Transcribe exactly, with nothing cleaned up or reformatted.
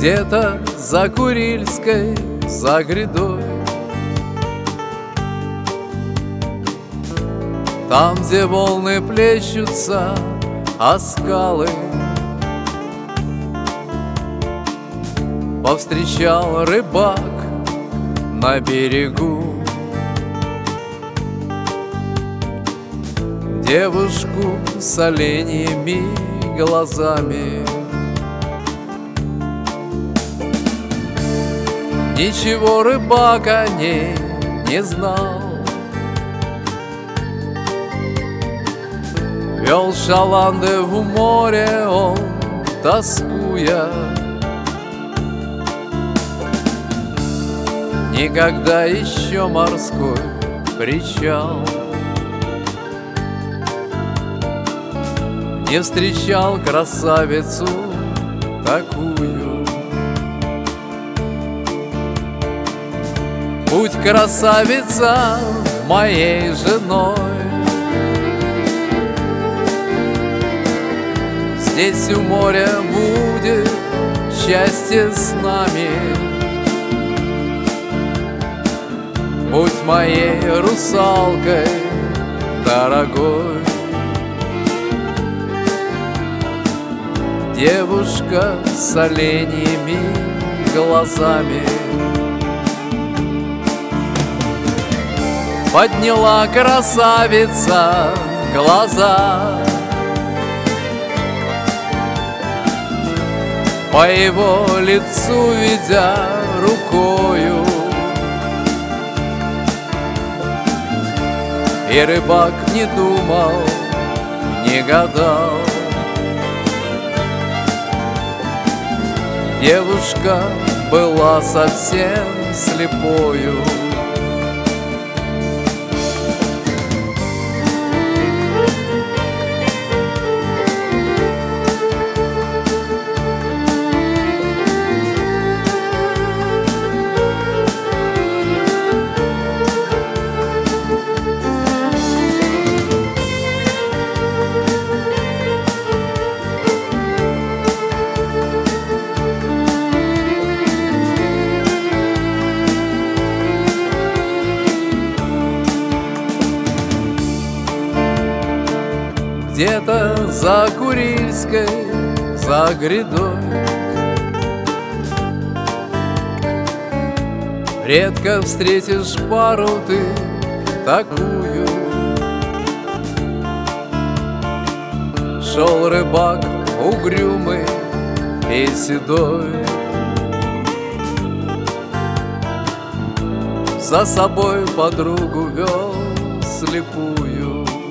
Где-то за Курильской, за грядой, там, где волны плещутся о скалы, повстречал рыбак на берегу девушку с оленьими глазами. Ничего рыбак о ней не знал, вел шаланды в море он, тоскуя. Никогда еще морской причал не встречал красавицу такую. Будь красавица моей женой, здесь у моря будет счастье с нами. Будь моей русалкой дорогой, девушка с оленьими глазами. Подняла красавица глаза, по его лицу ведя рукою, и рыбак не думал, не гадал. Девушка была совсем слепою. Где-то за Курильской, за грядой, редко встретишь пару ты такую. Шел рыбак угрюмый и седой, за собой подругу вел слепую.